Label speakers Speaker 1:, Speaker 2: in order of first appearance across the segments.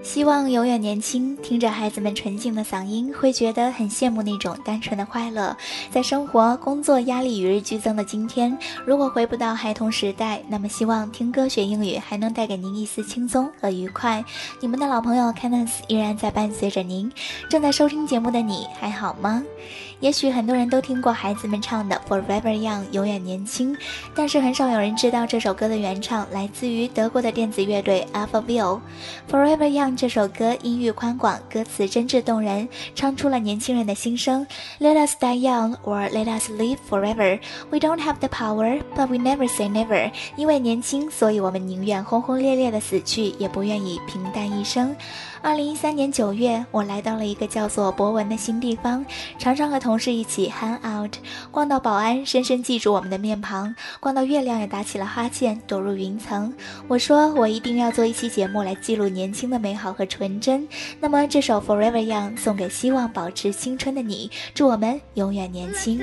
Speaker 1: 希望永远年轻，听着孩子们纯净的嗓音，会觉得很羡慕那种单纯的快乐。在生活、工作压力与日俱增的今天，如果回不到孩童时代，那么希望听歌学英语还能带给您一丝轻松和愉快。你们的老朋友 Candice 依然在伴随着您。正在收听节目的你还好吗？也许很多人都听过孩子们唱的 Forever Young 永远年轻，但是很少有人知道这首歌的原唱来自于德国的电子乐队 Alphaville。 Forever Young 这首歌音域宽广，歌词真挚动人，唱出了年轻人的心声。 Let us die young or let us live forever. We don't have the power, but we never say never. 因为年轻，所以我们宁愿轰轰烈烈的死去，也不愿意平淡一生。2013年9月，我来到了一个叫做博文的新地方，常常和同事一起 hang out， 逛到保安深深记住我们的面庞，逛到月亮也打起了哈欠，躲入云层。我说我一定要做一期节目来记录年轻的美好和纯真。那么这首 Forever Young 送给希望保持青春的你，祝我们永远年轻。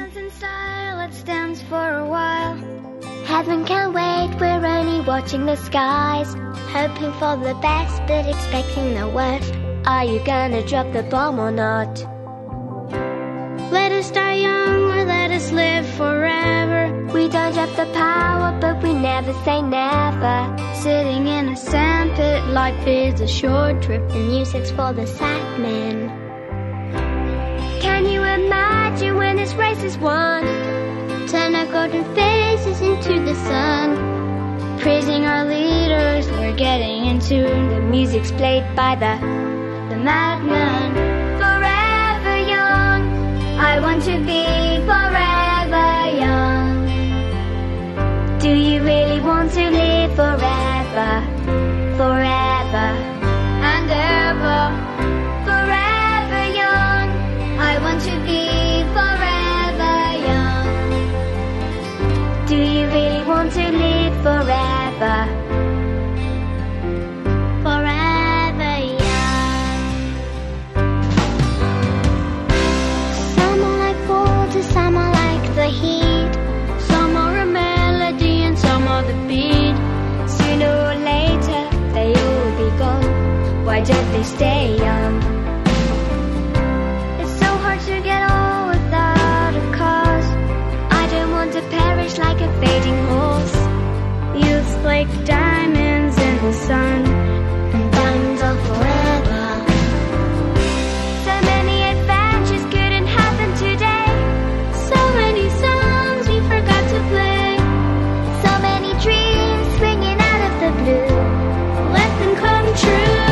Speaker 2: Heaven can't wait, we're only watching the skies, hoping for the best but expecting the worst. Are you gonna drop the bomb or not? Let us die young or let us live forever. We don't drop the power but we never say never. Sitting in a sandpit, life is a short trip. The music's for the sad men. Can you imagine when this race is won? Turn our golden faces into the sun, praising our leaders. We're getting in tune. The music's played by the madman. Forever young, I want to be forever young. Do you really want to live forever, forever and ever? Forever young, I want to be forever young. Do you really want to live forever? Forever young. Some are like water, some are like the heat. Some are a melody and some are the beat. Sooner or later they all be gone. Why don't they stay young? It's so hard to get old without a cause. I don't want to perish like a fading horse. Youth's like diamonds in the sun, and diamonds are forever. So many adventures couldn't happen today. So many songs we forgot to play. So many dreams springing out of the blue. Let them come true.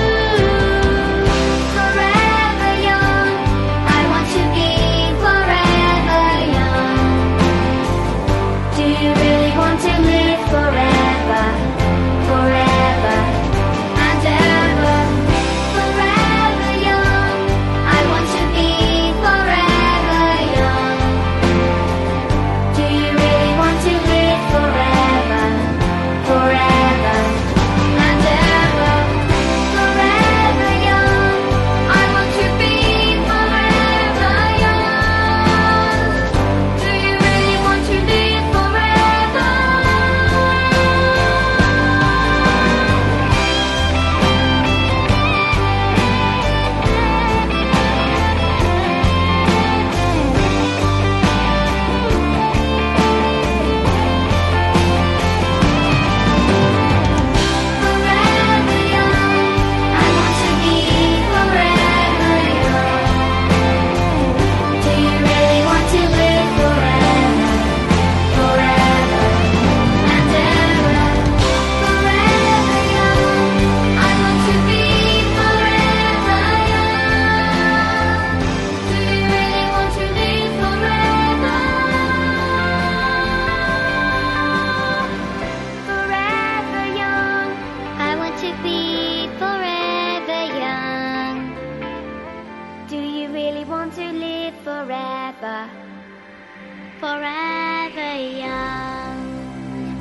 Speaker 2: Forever young, I want to be forever young. Do you really want to live forever, forever and ever? Forever young, I want to be forever young. Do you really want to live forever, forever and ever? Forever young, I want to be forever young. Do you really want to live forever?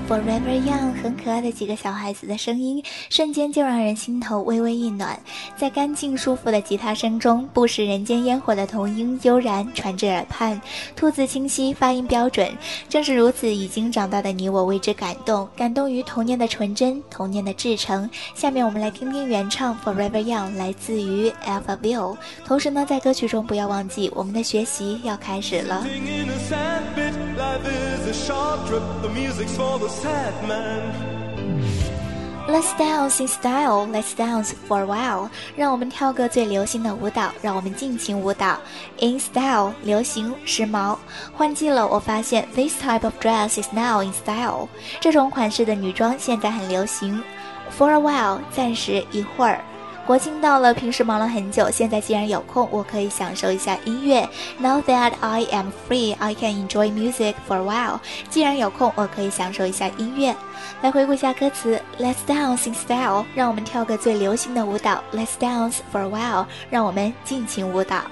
Speaker 1: Forever Young 很可爱的几个小孩子的声音，瞬间就让人心头微微一暖。在干净舒服的吉他声中，不食人间烟火的童音悠然传至耳畔，吐字清晰，发音标准。正是如此，已经长大的你我为之感动，感动于童年的纯真，童年的至诚。下面我们来听听原唱 Forever Young 来自于 Alphaville。同时呢，在歌曲中不要忘记，我们的学习要开始了。Let's dance in style, let's dance for a while. 让我们跳个最流行的舞蹈，让我们尽情舞蹈。In style, 流行时髦。换季了，我发现 this type of dress is now in style. 这种款式的女装现在很流行。For a while, 暂时一会儿。国庆到了，平时忙了很久，现在既然有空，我可以享受一下音乐。Now that I am free, I can enjoy music for a while. 既然有空，我可以享受一下音乐。来回顾一下歌词 Let's dance in style 让我们跳个最流行的舞蹈 Let's dance for a while 让我们尽情舞蹈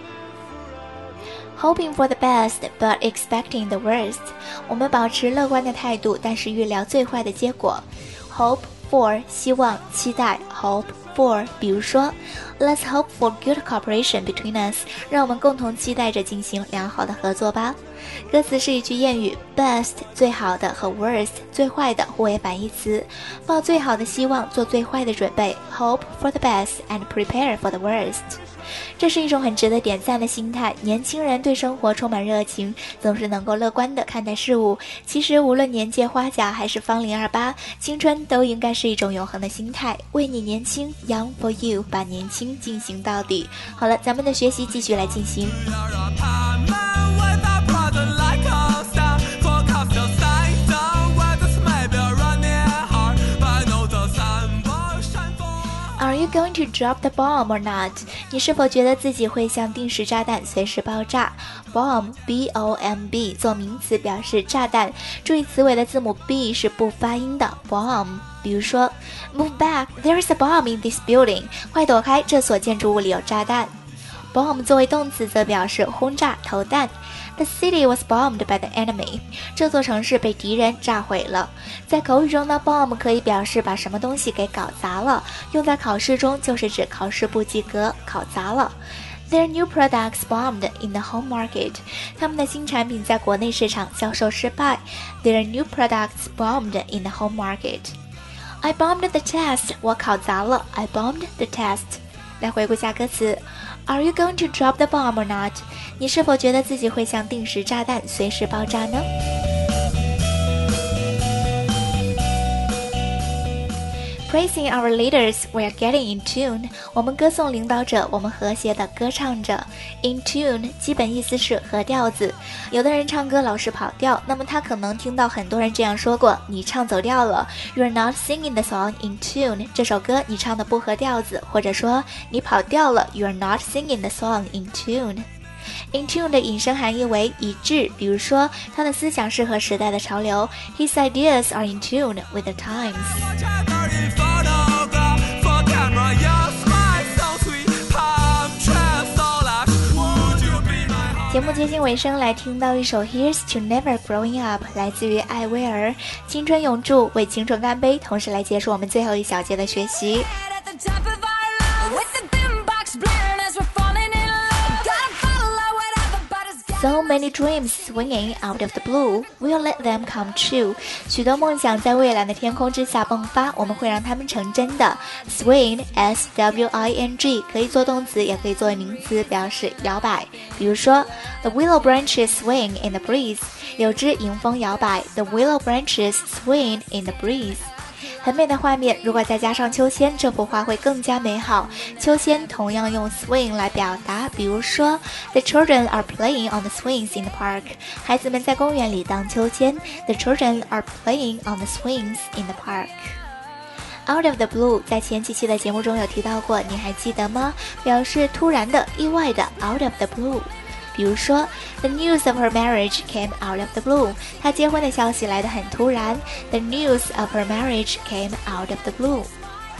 Speaker 1: Hoping for the best but expecting the worst 我们保持乐观的态度但是预料最坏的结果 Hope for 希望期待 Hope for 比如说 Let's hope for good cooperation between us 让我们共同期待着进行良好的合作吧歌词是一句谚语 Best 最好的和 Worst 最坏的互为反义词抱最好的希望做最坏的准备 Hope for the best and prepare for the worst 这是一种很值得点赞的心态年轻人对生活充满热情总是能够乐观地看待事物其实无论年届花甲还是芳龄28青春都应该是一种永恒的心态为你年轻 Young for you 把年轻进行到底好了咱们的学习继续来进行Are you going to drop the bomb or not? 你是否觉得自己会像定时炸弹随时爆炸 Bomb, B-O-M-B 做名词表示炸弹注意词尾的字母 B 是不发音的 Bomb 比如说 Move back, there's a bomb in this building 快躲开这所建筑物里有炸弹 Bomb 作为动词则表示轰炸投弹The city was bombed by the enemy. 这座城市被敌人炸毁了。在口语中呢 bomb 可以表示把什么东西给搞砸了，用在考试中就是指考试不及格，考砸了。Their new products bombed in the home market. 他们的新产品在国内市场销售失败。Their new products bombed in the home market. I bombed the test. 我考砸了。I bombed the test. 来回顾下歌词。Are you going to drop the bomb or not? 你是否觉得自己会像定时炸弹随时爆炸呢Praising our leaders, we're getting in tune. 我们歌颂领导者，我们和谐地歌唱着。In tune 基本意思是和调子。有的人唱歌老是跑调，那么他可能听到很多人这样说过：你唱走调了。You're not singing the song in tune. 这首歌你唱的不合调子，或者说你跑调了。You're not singing the song in tune.In tune 的引申含义为一致，比如说他的思想适合时代的潮流 His ideas are in tune with the times 节目接近尾声来听到一首 Here's to Never Growing Up 来自于艾薇儿青春永驻为青春干杯同时来结束我们最后一小节的学习So many dreams swinging out of the blue. We'll let them come true. 许多梦想在蔚蓝的天空之下迸发，我们会让它们成真的。Swing, S-W-I-N-G 可以做动词，也可以作为名词，表示摇摆。比如说 ，The willow branches swing in the breeze. 柳枝迎风摇摆。The willow branches swing in the breeze.很美的画面，如果再加上秋千，这幅画会更加美好。秋千同样用 swing 来表达，比如说 The children are playing on the swings in the park. 孩子们在公园里荡秋千。The children are playing on the swings in the park. Out of the blue 在前几期的节目中有提到过，你还记得吗？表示突然的、意外的 out of the blue。比如说 The news of her marriage came out of the blue 她结婚的消息来得很突然 The news of her marriage came out of the blue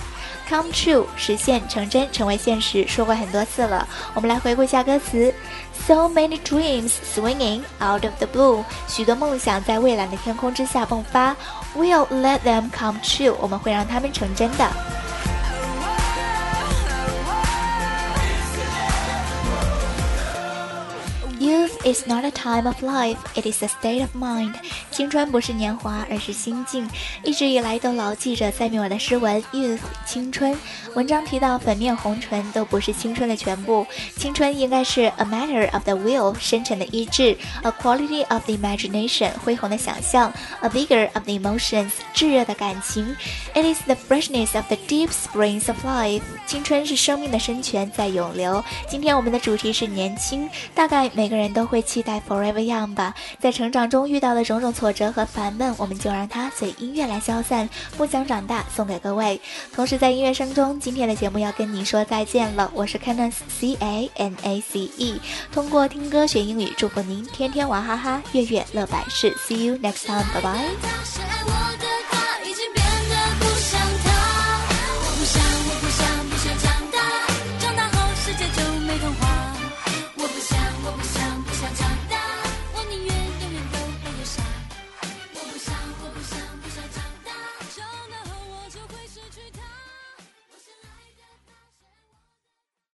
Speaker 1: Come true 实现成真成为现实说过很多次了，我们来回顾一下歌词。So many dreams swinging out of the blue 许多梦想在蔚蓝的天空之下迸发。 We'll let them come true 我们会让他们成真的。Youth is not a time of life, it is a state of mind. 青春不是年华，而是心境。一直以来都牢记着塞缪尔的诗文 Youth 青春。文章提到粉面红唇都不是青春的全部，青春应该是 a matter of the will 深沉的意志， a quality of the imagination 恢宏的想象， a vigor of the emotions 炙热的感情。 It is the freshness of the deep springs of life. 青春是生命的深泉在涌流。今天我们的主题是年轻，大概每个人都会期待 Forever Young 吧。在成长中遇到的种种挫折和烦闷，我们就让它随音乐来消散，不想长大送给各位。同时在音乐声中，今天的节目要跟你说再见了。我是 Cannace CANACE， 通过听歌学英语，祝福您天天玩哈哈，月月乐百事。See you next time， bye bye。